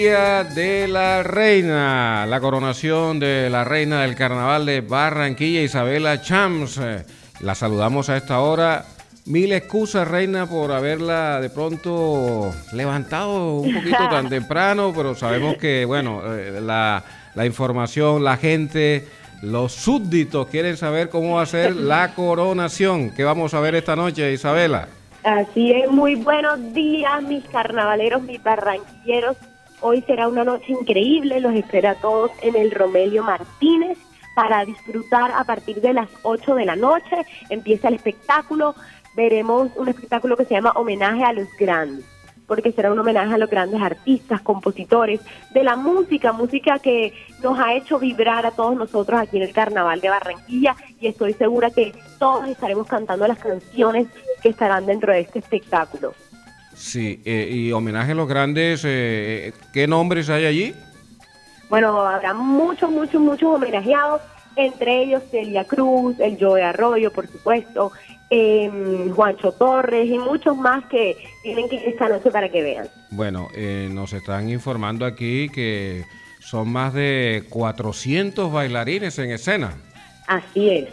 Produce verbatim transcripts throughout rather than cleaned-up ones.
Día de la Reina, la coronación de la reina del carnaval de Barranquilla, Isabela Chams. Eh, La saludamos a esta hora. Mil excusas, reina, por haberla de pronto levantado un poquito tan temprano, pero sabemos que, bueno, eh, la, la información, la gente, los súbditos quieren saber cómo va a ser la coronación. ¿Qué vamos a ver esta noche, Isabela? Así es, muy buenos días, mis carnavaleros, mis barranquilleros. Hoy será una noche increíble, los espero a todos en el Romelio Martínez para disfrutar a partir de las ocho de la noche. Empieza el espectáculo, veremos un espectáculo que se llama Homenaje a los Grandes, porque será un homenaje a los grandes artistas, compositores de la música, música que nos ha hecho vibrar a todos nosotros aquí en el Carnaval de Barranquilla, y estoy segura que todos estaremos cantando las canciones que estarán dentro de este espectáculo. Sí, eh, y homenaje a los grandes, eh, ¿qué nombres hay allí? Bueno, habrá muchos, muchos, muchos homenajeados, entre ellos Celia Cruz, el Joe Arroyo, por supuesto, eh, Juancho Torres y muchos más que tienen que ir esta noche para que vean. Bueno, eh, nos están informando aquí que son más de cuatrocientos bailarines en escena. Así es.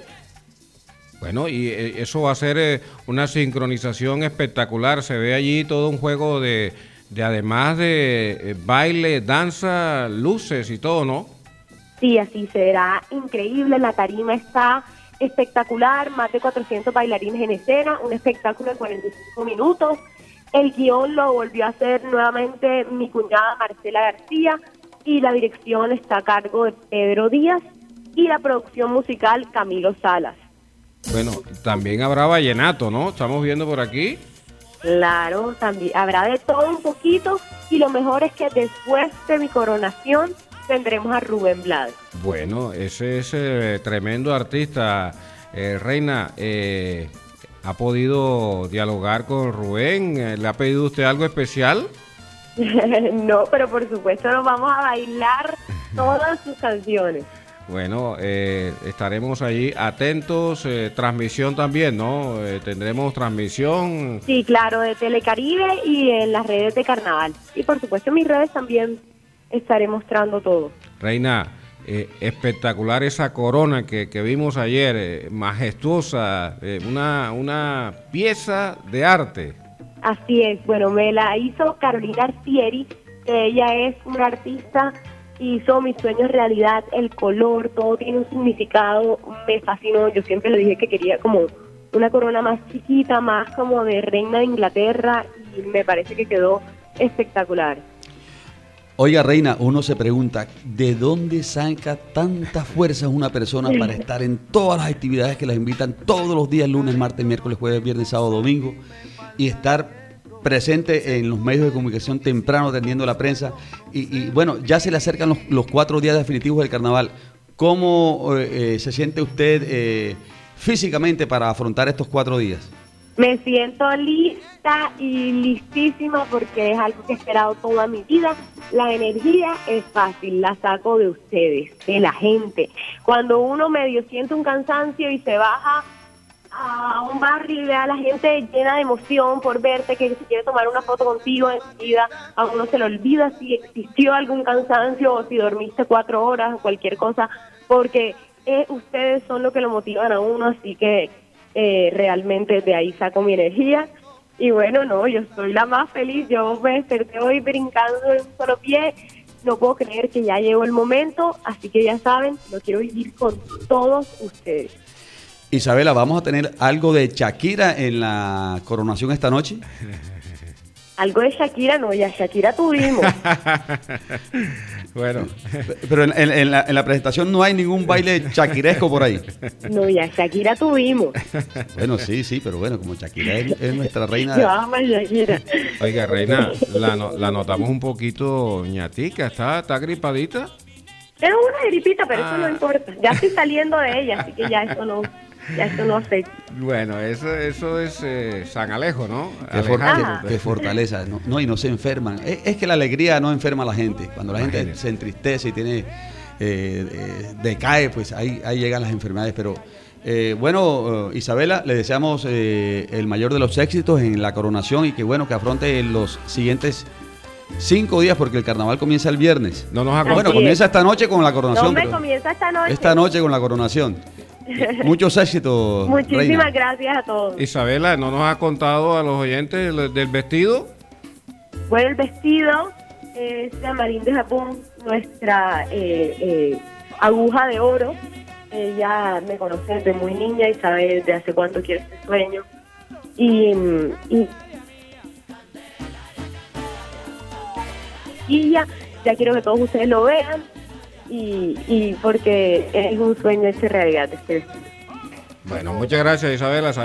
Bueno, y eh, eso va a ser eh, una sincronización espectacular. Se ve allí todo un juego de, de además de eh, baile, danza, luces y todo, ¿no? Sí, así será increíble. La tarima está espectacular, más de cuatrocientos bailarines en escena, un espectáculo de cuarenta y cinco minutos. El guión lo volvió a hacer nuevamente mi cuñada Marcela García y la dirección está a cargo de Pedro Díaz y la producción musical Camilo Salas. Bueno, también habrá vallenato, ¿no? Estamos viendo por aquí. Claro, también habrá de todo un poquito, y lo mejor es que después de mi coronación tendremos a Rubén Blades. Bueno, ese es eh, tremendo artista. Eh, Reina, eh, ¿ha podido dialogar con Rubén? Eh, ¿Le ha pedido usted algo especial? No, pero por supuesto nos vamos a bailar todas sus canciones. Bueno, eh, estaremos allí atentos, eh, transmisión también, ¿no? Eh, tendremos transmisión. Sí, claro, de Telecaribe y en las redes de Carnaval. Y por supuesto en mis redes también estaré mostrando todo. Reina, eh, espectacular esa corona que, que vimos ayer, eh, majestuosa, eh, una, una pieza de arte. Así es, bueno, me la hizo Carolina Arcieri, que ella es una artista, hizo mis sueños realidad, el color, todo tiene un significado, me fascinó. Yo siempre le dije que quería como una corona más chiquita, más como de reina de Inglaterra, y me parece que quedó espectacular. Oiga, reina, uno se pregunta, ¿de dónde saca tanta fuerza una persona para estar en todas las actividades que las invitan todos los días, lunes, martes, miércoles, jueves, viernes, sábado, domingo, y estar presente en los medios de comunicación temprano atendiendo la prensa? Y, y bueno, ya se le acercan los, los cuatro días definitivos del carnaval. ¿Cómo eh, se siente usted eh, físicamente para afrontar estos cuatro días? Me siento lista y listísima porque es algo que he esperado toda mi vida. La energía es fácil, la saco de ustedes, de la gente. Cuando uno medio siente un cansancio y se baja a un barrio y ve a la gente llena de emoción por verte, que se quiere tomar una foto contigo, enseguida a uno se le olvida si existió algún cansancio o si dormiste cuatro horas o cualquier cosa, porque eh, ustedes son lo que lo motivan a uno, así que eh, realmente de ahí saco mi energía. Y bueno, no, yo soy la más feliz, yo me desperté hoy brincando en un solo pie, no puedo creer que ya llegó el momento, así que ya saben, lo quiero vivir con todos ustedes. Isabela, ¿vamos a tener algo de Shakira en la coronación esta noche? Algo de Shakira, no, ya Shakira tuvimos. Bueno. Pero en, en, en, la, en la presentación no hay ningún baile shakiresco por ahí. No, ya Shakira tuvimos. Bueno, sí, sí, pero bueno, como Shakira es, es nuestra reina. Yo amo a Shakira. Oiga, reina, la, no, la notamos un poquito ñatica, ¿está, está gripadita? Es una gripita, pero Ah. eso no importa. Ya estoy saliendo de ella, así que ya eso no, ya eso no afecta. Bueno, eso, eso es eh, San Alejo, ¿no? Qué, for- Alejandro. qué- qué fortaleza, ¿no? No, y no se enferman. Es, es que la alegría no enferma a la gente. Cuando la gente Imagínese. se entristece y tiene eh, eh, decae, pues ahí, ahí llegan las enfermedades. Pero eh, bueno, eh, Isabela, le deseamos eh, el mayor de los éxitos en la coronación y que bueno, que afronte los siguientes Cinco días porque el carnaval comienza el viernes. No nos ha Bueno, contado. comienza esta noche con la coronación. No me pero- comienza esta noche. Esta noche con la coronación. Muchos éxitos, Muchísimas Reina. gracias a todos. Isabela, ¿no nos ha contado a los oyentes del, del vestido? Bueno, el vestido es de Amarín de Japón, nuestra eh, eh, aguja de oro. Ella me conoce desde muy niña y sabe desde hace cuánto quiere este sueño. Y, y, y ya, ya quiero que todos ustedes lo vean y, y porque es un sueño hecho realidad este vestido. Bueno, muchas gracias, Isabela.